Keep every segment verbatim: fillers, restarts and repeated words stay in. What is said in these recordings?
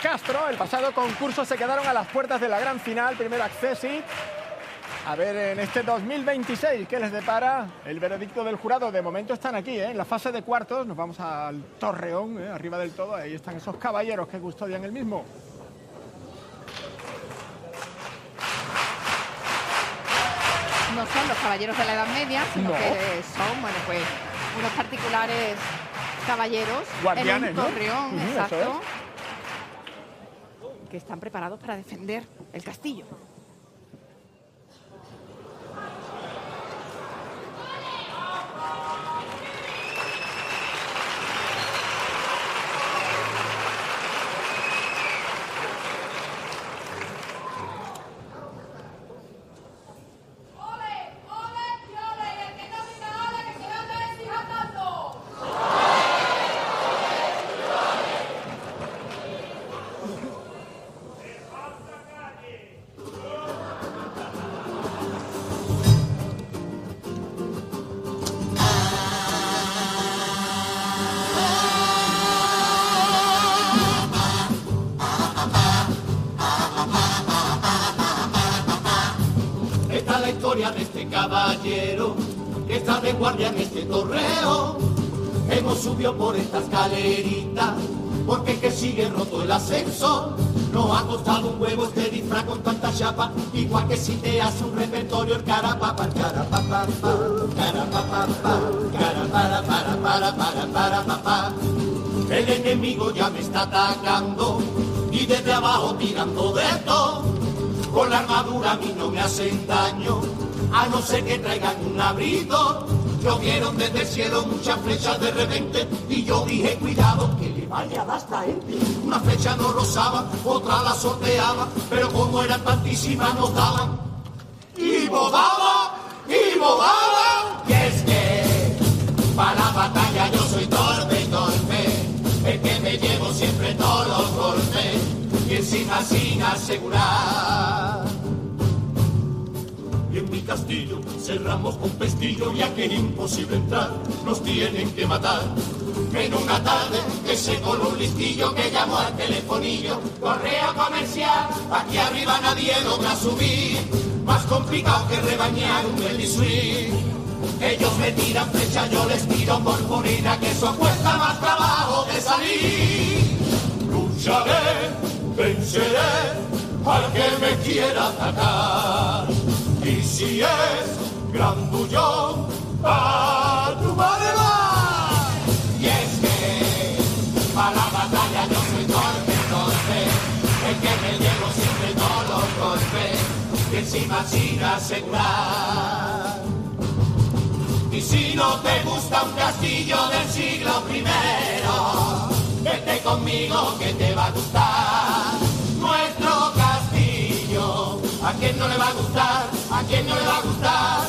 Castro. El pasado concurso se quedaron a las puertas de la gran final, primer accesi. A ver, en este dos mil veintiséis, ¿qué les depara el veredicto del jurado? De momento están aquí, ¿eh? En la fase de cuartos. Nos vamos al Torreón, ¿eh? Arriba del todo. Ahí están esos caballeros que custodian el mismo. No son los caballeros de la Edad Media, sino No. que son, bueno, pues, unos particulares caballeros guardianes, en un torreón, ¿no? Uh-huh, exacto, eso que están preparados para defender el castillo. Esta es la historia de este caballero que está de guardia en este torreo. Hemos subido por esta escalerita porque que sigue roto el ascenso. Nos ha costado un huevo este disfraz con tanta chapa, igual que si te hace un repertorio el carapapa, carapapa, carapapa, carapara, para, para, para, para, para. El enemigo ya me está atacando y desde abajo tirando de todo. Con la armadura a mí no me hacen daño, a no ser que traigan un abrigo. Llovieron desde el cielo muchas flechas de repente y yo dije cuidado que le vaya a dar esta gente. Una flecha nos rozaba, otra la sorteaba, pero como eran tantísimas nos daban. Y volaba, y volaba. Y es que para la batalla yo soy torpe y torpe, el que me llevo siempre todos los golpes y encima sin asegurar. Y en mi castillo cerramos con pestillo, ya que es imposible entrar, nos tienen que matar. En una tarde que se coló un listillo que llamó al telefonillo, correo comercial, aquí arriba nadie logra subir, más complicado que rebañar un belly swing. Ellos me tiran flecha, yo les tiro purpurina, que eso cuesta más trabajo de salir. Lucharé, venceré al que me quiera atacar. Y si es grandullón, a tu madre va. Y es que para la batalla yo soy torpe, torpe, el que me llevo siempre todos los golpes y encima sin asegurar. Y si no te gusta un castillo del siglo primero, vete conmigo que te va a gustar nuestro castillo. ¿A quién no le va a gustar? ¿A quién no le va a gustar?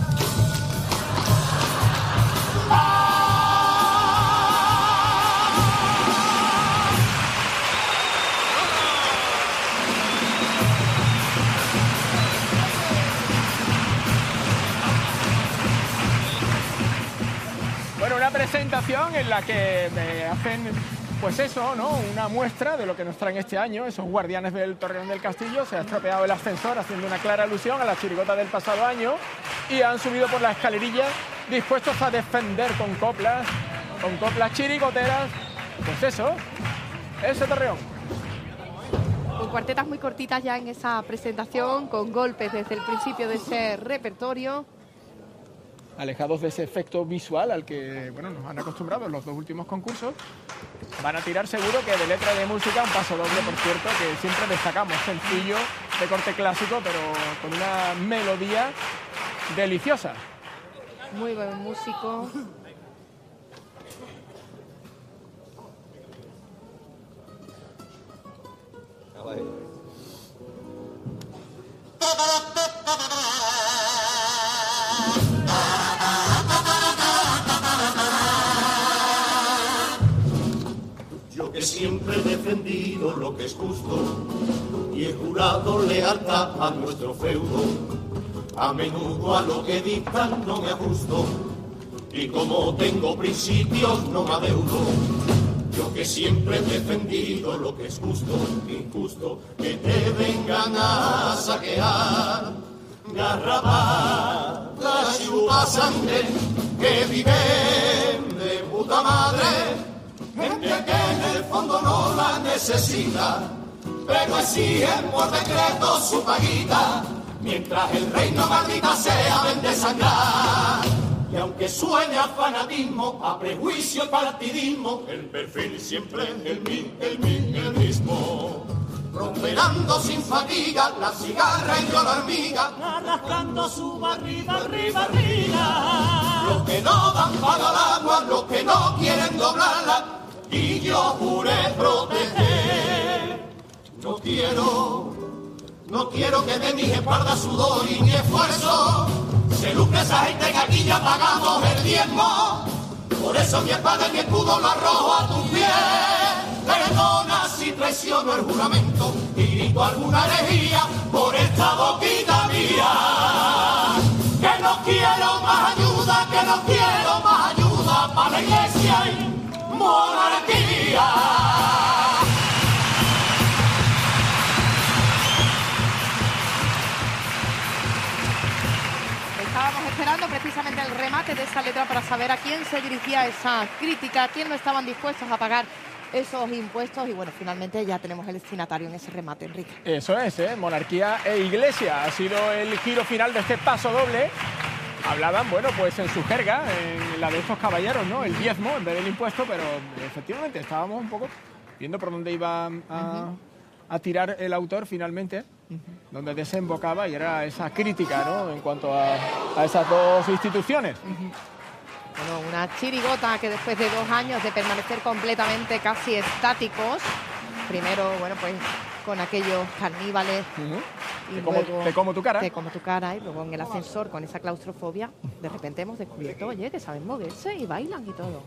Bueno, una presentación en la que me hacen, pues eso, ¿no? Una muestra de lo que nos traen este año, esos guardianes del Torreón del Castillo. Se ha estropeado el ascensor, haciendo una clara alusión a la chirigota del pasado año, y han subido por la escalerilla dispuestos a defender con coplas, con coplas chirigoteras, pues eso, ese Torreón. Con cuartetas muy cortitas ya en esa presentación, con golpes desde el principio de ese repertorio. Alejados de ese efecto visual al que, bueno, nos han acostumbrado en los dos últimos concursos. Van a tirar seguro que de letra y de música un paso doble, por cierto, que siempre destacamos, sencillo, de corte clásico, pero con una melodía deliciosa. Muy buen músico. Yo que siempre he defendido lo que es justo y he jurado lealtad a nuestro feudo, a menudo a lo que dictan no me ajusto y como tengo principios no me adeudo. Yo que siempre he defendido lo que es justo, injusto, que te vengan a saquear. Garrapatas y puta sangre que viven de puta madre, gente que en el fondo no la necesita, pero exigen por decreto su paguita, mientras el reino maldita sea vende sangrar. Y aunque suene a fanatismo, a prejuicio y partidismo, el perfil siempre es el, mi, el, mi, el mismo. Prosperando sin fatiga, la cigarra y yo la hormiga, arrastrando su barriga, barriga, barriga. Los que no dan para el agua, los que no quieren doblarla, y yo juré proteger. No quiero, no quiero que de mis espaldas sudor y mi esfuerzo se lucre esa gente que aquí ya pagamos el diezmo. Por eso mi espada y mi escudo lo arrojo a tus pies. Perdona si traiciono el juramento y grito alguna herejía por esta boquita mía. Que no quiero más ayuda, que no quiero más ayuda para la iglesia y monarquía. Estábamos esperando precisamente el remate de esa letra para saber a quién se dirigía esa crítica, a quién no estaban dispuestos a pagar esos impuestos, y bueno, finalmente ya tenemos el destinatario en ese remate, Enrique. Eso es, ¿eh? Monarquía e Iglesia ha sido el giro final de este paso doble. Hablaban, bueno, pues en su jerga, en la de estos caballeros, ¿no? El diezmo en vez del impuesto, pero efectivamente estábamos un poco viendo por dónde iba a, uh-huh. a tirar el autor finalmente, uh-huh. donde desembocaba, y era esa crítica, ¿no? En cuanto a, a esas dos instituciones. Uh-huh. Bueno, una chirigota que después de dos años de permanecer completamente casi estáticos, primero, bueno, pues con aquellos carníbales, uh-huh. y te, como, luego, te como tu cara. Te como tu cara, y luego en el ascensor con esa claustrofobia, de repente hemos descubierto, oye, que saben moverse y bailan y todo.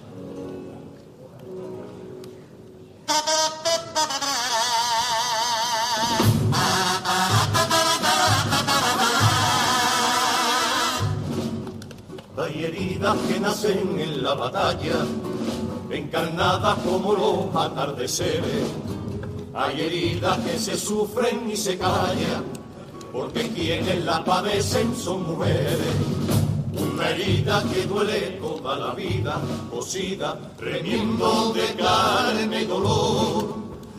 Hay heridas que nacen en la batalla, encarnadas como los atardeceres. Hay heridas que se sufren y se callan, porque quienes la padecen son mujeres. Una herida que duele toda la vida, cosida, remiendo de carne y dolor.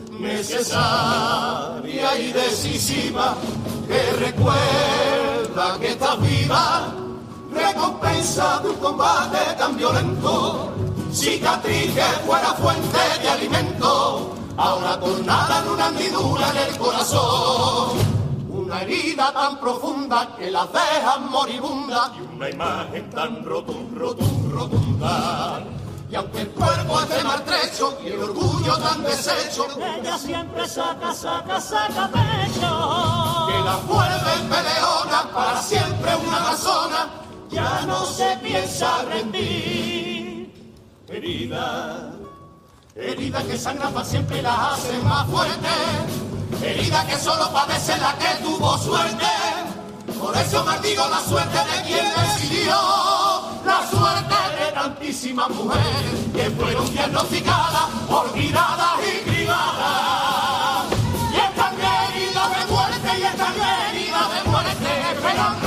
Necesaria y decisiva, que recuerda que estás viva. Recompensa de un combate tan violento, cicatriz que fuera fuente de alimento, ahora tornada en una hendidura en el corazón. Una herida tan profunda que las deja moribunda, y una imagen tan rotunda, rotunda, rotunda. Y aunque el cuerpo esté maltrecho y el orgullo tan deshecho, ella siempre saca, saca, saca pecho. Que la vuelve peleona, para siempre una amazona, ya no se piensa rendir. Herida, herida que sangra para siempre y la hace más fuerte. Herida que solo padece la que tuvo suerte. Por eso maldigo la suerte de quien decidió, la suerte de tantísimas mujeres que fueron diagnosticadas, olvidadas y cribadas. Y están heridas de muerte, y están heridas de muerte, esperando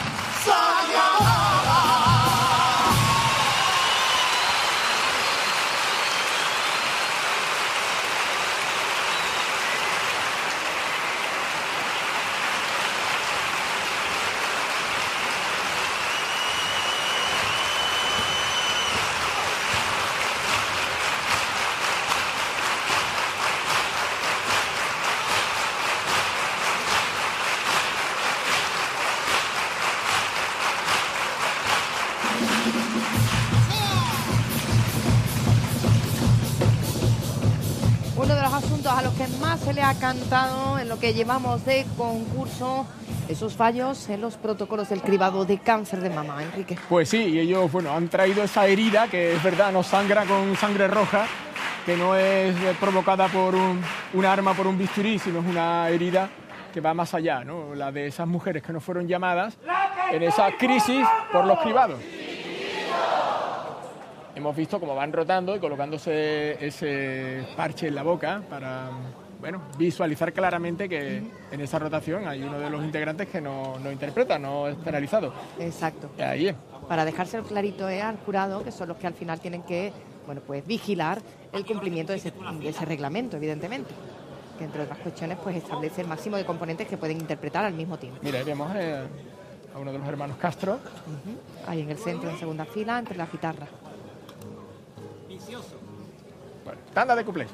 A los que más se le ha cantado en lo que llevamos de concurso, esos fallos en los protocolos del cribado de cáncer de mama, Enrique. Pues sí, y ellos, bueno, han traído esa herida que es verdad, no sangra con sangre roja, que no es provocada por un, un arma, por un bisturí, sino es una herida que va más allá, ¿no? La de esas mujeres que no fueron llamadas en esa crisis por los cribados. hemos visto cómo van rotando y colocándose ese parche en la boca para, bueno, visualizar claramente que uh-huh. en esa rotación hay uno de los integrantes que no, no interpreta, no es penalizado. Exacto. Y ahí es. Para dejárselo clarito eh, al jurado, que son los que al final tienen que, bueno, pues vigilar el cumplimiento de ese, de ese reglamento, evidentemente, que entre otras cuestiones pues establece el máximo de componentes que pueden interpretar al mismo tiempo. Mira, ahí vemos eh, a uno de los hermanos Castro. Uh-huh. Ahí en el centro, en segunda fila, entre las guitarras. Bueno, tanda de cuplés.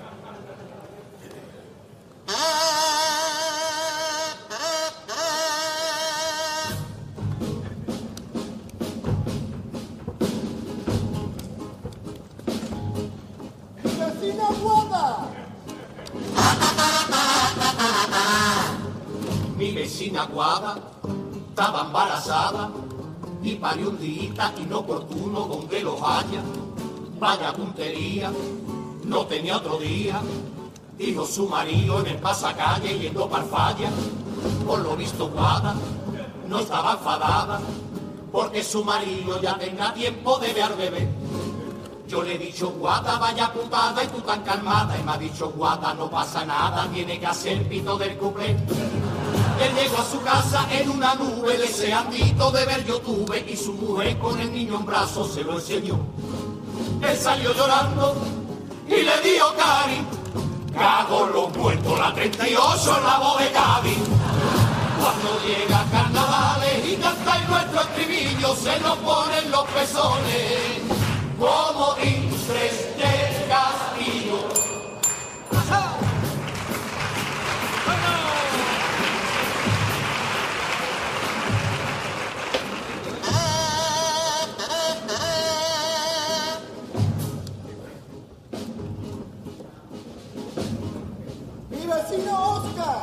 Mi vecina Guada estaba embarazada y parió un día inoportuno donde los haya. Vaya puntería, no tenía otro día. Dijo su marido en el pasacalle yendo para falla. Por lo visto Guada no estaba enfadada porque su marido ya tenga tiempo de ver bebé. Yo le he dicho, Guada, vaya putada, y tú tan calmada. Y me ha dicho, Guada, no pasa nada, tiene que hacer pito del cuplé. Él llegó a su casa en una nube, deseandito de ver yo tuve, y su mujer con el niño en brazos se lo enseñó. Él salió llorando y le dio cari. Cago en los muertos, la treinta y ocho en la voz de Cádiz. Cuando llega carnavales y cantáis nuestro estribillo, se nos ponen los pezones como distres del castillo. ¡Mi vecino Oscar!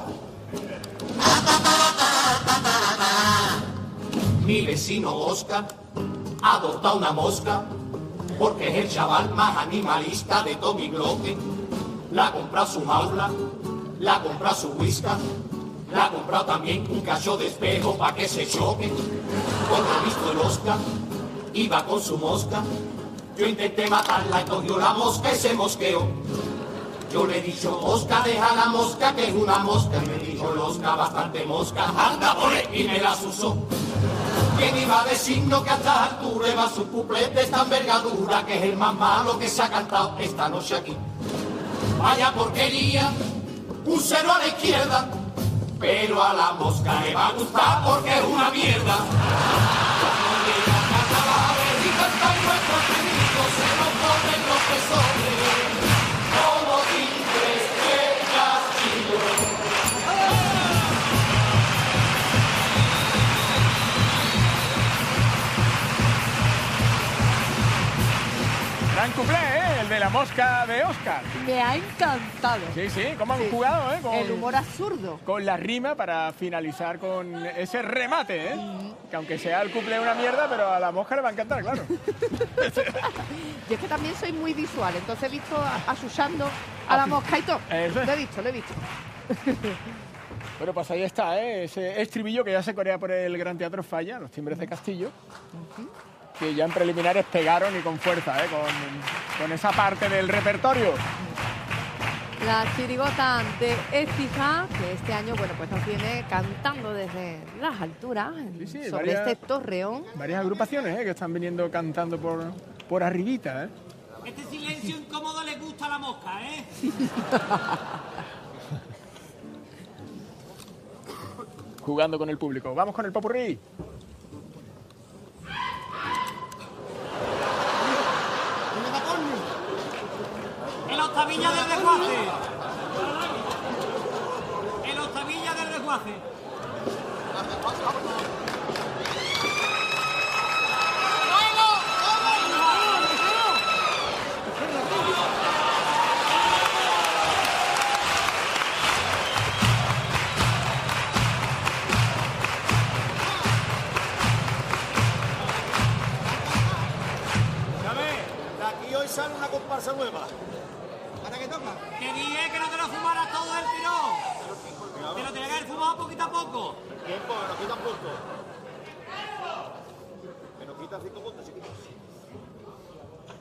Mi vecino Oscar adopta una mosca porque es el chaval más animalista de todo mi bloque. La compra su jaula, la compra su whisky, la compra también un cacho de espejo para que se choque. Cuando he visto el Oscar, iba con su mosca. Yo intenté matarla y cogió la mosca y se mosqueó. Yo le he dicho, Oscar, deja la mosca, que es una mosca. Y me dijo el Oscar, bastante mosca, anda por ahí, y me las usó. ¿Quién iba a decirnos que a estas alturas va su cuplete de esta envergadura, que es el más malo que se ha cantado esta noche aquí? Vaya porquería, un cero a la izquierda, pero a la mosca le va a gustar porque es una mierda. Cuando llega carnavales y cantan nuestros enemigos, se nos ponen los pezones como timbres de castillo. Gran cuplé, ¿eh? El de la mosca de Oscar. Me ha encantado. Sí, sí, cómo han Sí. jugado, ¿eh? Con, El humor absurdo. con la rima para finalizar con ese remate, ¿eh? Mm. Que aunque sea el cuplé una mierda, pero a la mosca le va a encantar, claro. Yo es que también soy muy visual, entonces he visto a, a Susando a la mosca y todo. Eso es. Lo he visto, lo he visto. Bueno, pues ahí está, ¿eh? Ese estribillo que ya se corea por el Gran Teatro Falla, los timbres de Castillo. Uh-huh. Que ya en preliminares pegaron y con fuerza, ¿eh? con, con esa parte del repertorio. La chirigota de Écija, que este año, bueno, pues nos viene cantando desde las alturas, sí, sí, sobre varias, este torreón. Varias agrupaciones, ¿eh? Que están viniendo cantando por, por arribita, ¿eh? Este silencio incómodo le gusta a la mosca, ¿eh? Jugando con el público. Vamos con el popurrí. El octavilla del desguace. El octavilla del desguace. Sale una comparsa nueva. ¿Para qué toca? Que dije que no te lo fumaras todo el tirón. Que lo tenías que haber fumado poquito a poco. Tiempo, me lo quitan puntos. Me lo quitan cinco puntos, chiquitos.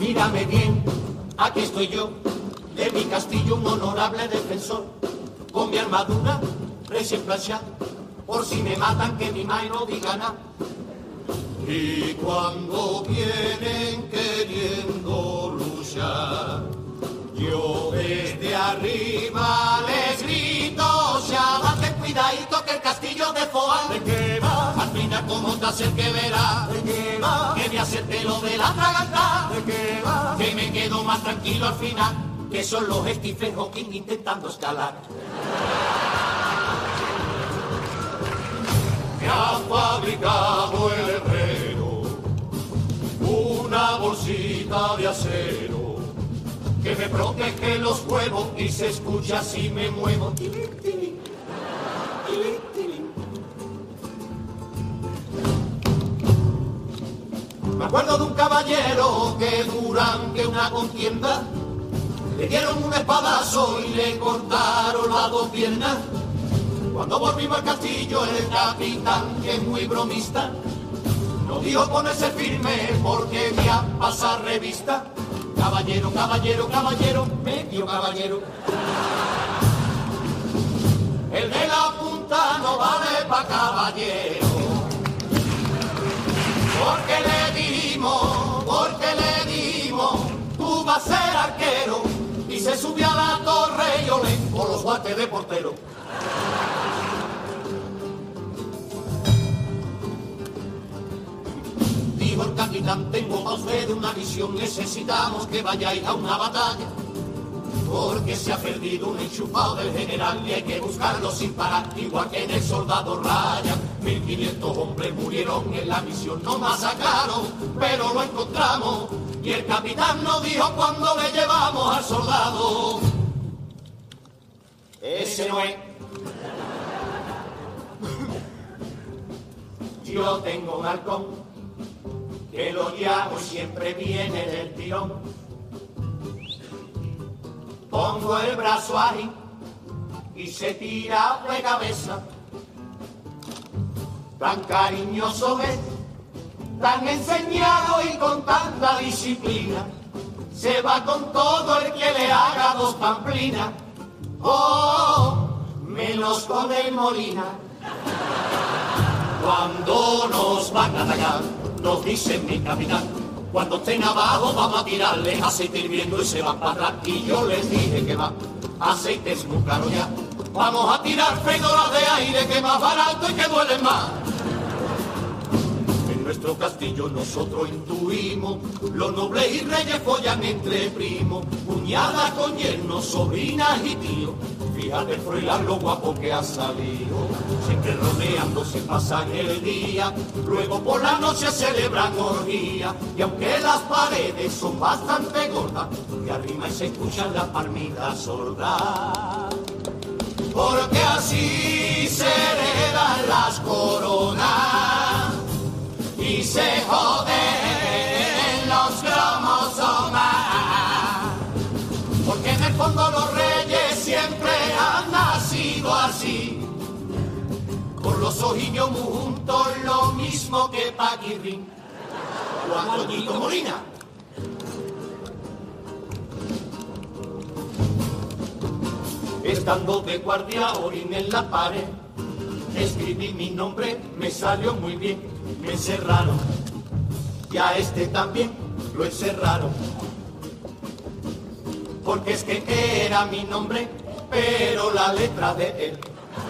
Mírame bien, aquí estoy yo, de mi castillo un honorable defensor, con mi armadura recién planchada, por si me matan que mi mai no diga nada. Y cuando vienen queriendo luchar, yo desde arriba les grito, chaval, ten cuidadito que el castillo de Foal, ¿de qué va? Al final como te hace el que verá, ¿de qué va? Que me hace lo de la traganta, ¿de qué va? Que me quedo más tranquilo al final, que son los Stephen Hawking intentando escalar. Me ha fabricado el herrero una bolsita de acero que me protege los huevos y se escucha si me muevo. Tilín, tilín, tilín, tilín. Me acuerdo de un caballero que durante una contienda le dieron un espadazo y le cortaron las dos piernas. Cuando volvimos al castillo el capitán, que es muy bromista, nos dijo ponerse firme porque voy a pasar revista. Caballero, caballero, caballero, medio caballero. El de la punta no vale pa' caballero. Porque le dimos, porque le dimos, tú vas a ser arquero. Y se subió a la torre y olé por los guantes de portero. Dijo el capitán, tengo a usted una misión, necesitamos que vayáis a una batalla, porque se ha perdido un enchufado del general y hay que buscarlo sin parar, igual que en el soldado Ryan. mil quinientos hombres murieron en la misión, nos masacraron, pero lo encontramos, y el capitán nos dijo cuando le llevamos al soldado: ese no es. Yo tengo un halcón que lo llamo y siempre viene del tirón. Pongo el brazo ahí y se tira de cabeza. Tan cariñoso es, tan enseñado y con tanta disciplina. Se va con todo el que le haga dos pamplinas. Oh, menos con el Molina. Cuando nos van a atacar, nos dice mi capitán: cuando estén abajo vamos a tirarles aceite hirviendo y se van para atrás. Y yo les dije que va, aceite es muy caro ya. Vamos a tirar freidoras de aire, que es más barato y que duelen más. En nuestro castillo nosotros intuimos, los nobles y reyes follan entre primos, cuñadas con yernos, sobrinas y tíos. Fíjate, Froilán, lo guapo que ha salido. Siempre rodeando se pasan el día, luego por la noche celebran orgía. Y aunque las paredes son bastante gordas, de arriba y se escuchan las palmitas sordas. Porque así se heredan las coronas y se joden los cromosomas. Porque en el fondo los reyes siempre han nacido así, por los ojillos muy juntos, lo mismo que Paquirrín o Antoñito Molina. Estando de guardia orín en la pared, escribí mi nombre, me salió muy bien. Me encerraron y a este también lo encerraron, porque es que era mi nombre, pero la letra de él.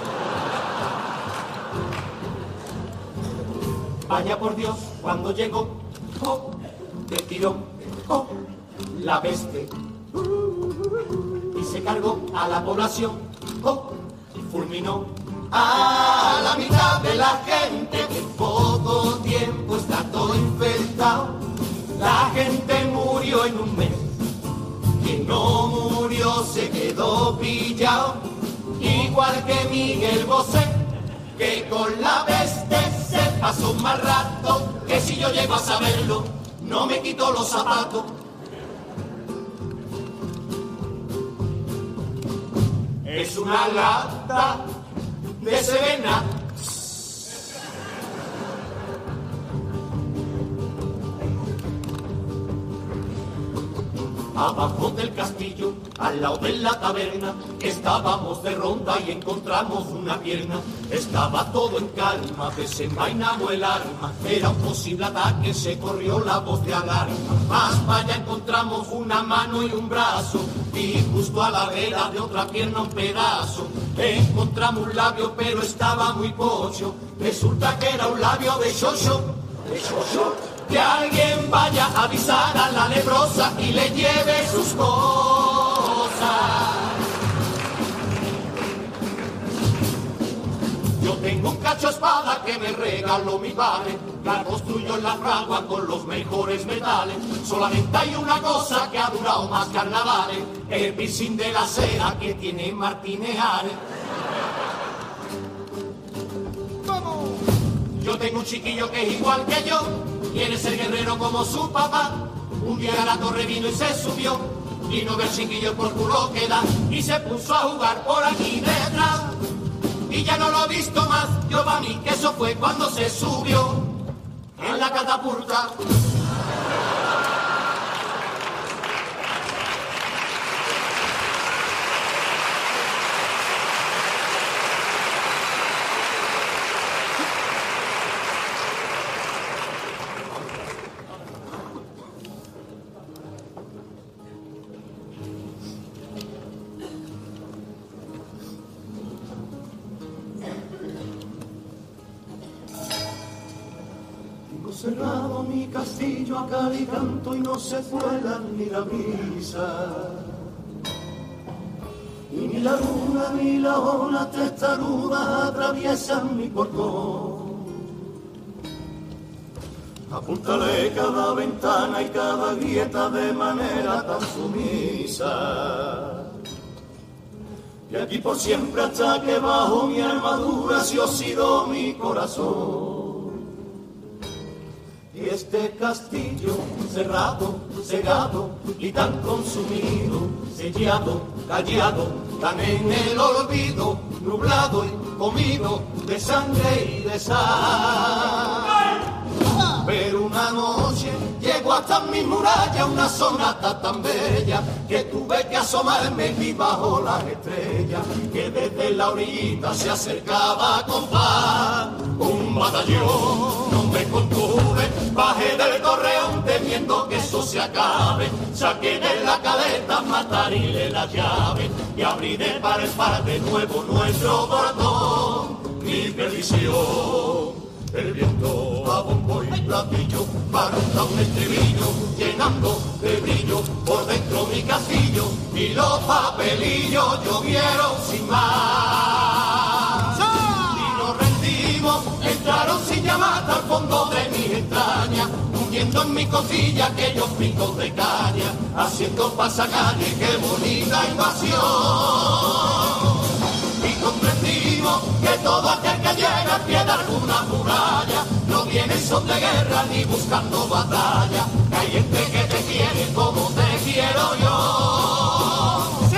Vaya por Dios, cuando llegó, oh, de tirón, oh, la peste, y se cargó a la población, oh, y fulminó a la mitad de la gente. En poco tiempo está todo infectado, la gente murió en un mes. Quien no murió se quedó pillado, igual que Miguel Bosé, que con la peste se pasó un mal rato, que si yo llego a saberlo, no me quito los zapatos. Es una lata de Serena. Abajo del castillo, al lado de la taberna, estábamos de ronda y encontramos una pierna. Estaba todo en calma, desenvainamos el arma, era un posible ataque, se corrió la voz de alarma. Más para allá encontramos una mano y un brazo, y justo a la vera de otra pierna un pedazo. Encontramos un labio, pero estaba muy pocho, resulta que era un labio de xoxo, de xoxo. Que alguien vaya a avisar a la leprosa y le lleve sus cosas. Yo tengo un cacho espada que me regaló mi padre, la construyo en la fragua con los mejores metales. Solamente hay una cosa que ha durado más carnavales, el piercing de la cera que tiene Martínez Ares. Yo tengo un chiquillo que es igual que yo, quiere ser guerrero como su papá. Un día a la torre vino y se subió, y no ve el chiquillo por culo que da, y se puso a jugar por aquí detrás. Y ya no lo he visto más, yo pa' mí que eso fue cuando se subió en la catapulta. Cerrado mi castillo, acá y canto y no se cuela ni la brisa, y ni la luna ni la ola testaruda atraviesan mi portón. Apúntale cada ventana y cada grieta de manera tan sumisa, y aquí por siempre hasta que bajo mi armadura se oxidó mi corazón. Y este castillo cerrado, cegado y tan consumido, sellado, callado, tan en el olvido, nublado y comido de sangre y de sal. Pero una noche llegó hasta mi muralla una sonata tan bella que tuve que asomarme y vi bajo las estrellas que desde la orilla se acercaba con paz un batallón. No me contuve, bajé del torreón temiendo que eso se acabe, saqué de la caleta matarile la llave y abrí de par en par de nuevo nuestro portón. Mi perdición, el viento a bombo y platillo barata un estribillo llenando de brillo por dentro mi castillo y los papelillos llovieron sin más. Y nos rendimos, entraron sin llamar al fondo de mis entrañas, hundiendo en mi costilla aquellos picos de caña, haciendo pasacalle, qué bonita invasión. Y comprendimos que todo aquel que llega al pie de alguna muralla no viene en son de guerra ni buscando batalla, que hay gente que te quiere como te quiero yo. ¡Sí!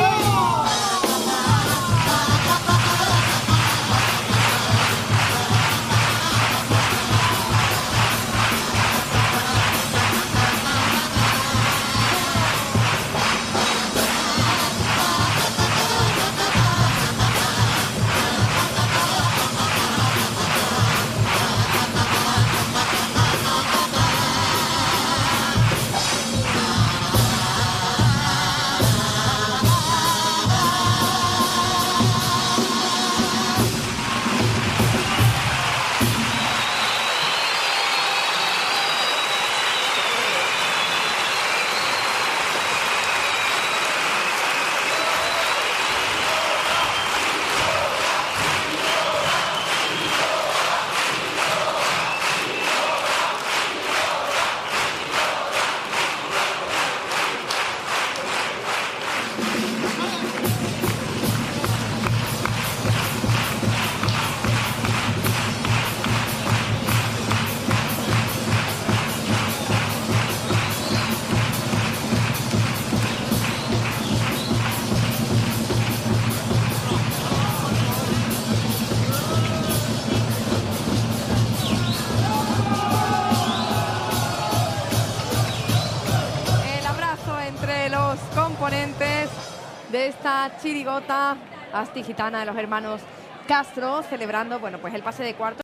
entre los componentes de esta chirigota astigitana de los hermanos Castro, celebrando, bueno, pues el pase de cuartos.